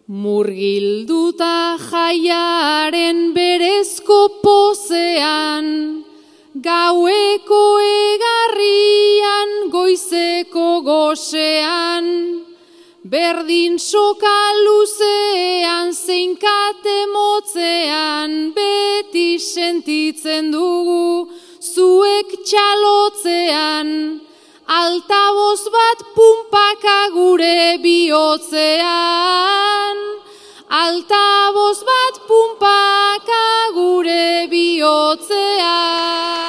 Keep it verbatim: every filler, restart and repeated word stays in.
Murgilduta jaiaren berezko pozean, gaueko egarrian, goizeko gosean, berdin soka luzean, zeinkate motzean, beti sentitzen dugu, zuek txalotzean, altaboz bat punpaka gure bihotzean, altaboz bat punpaka gure bihotzean.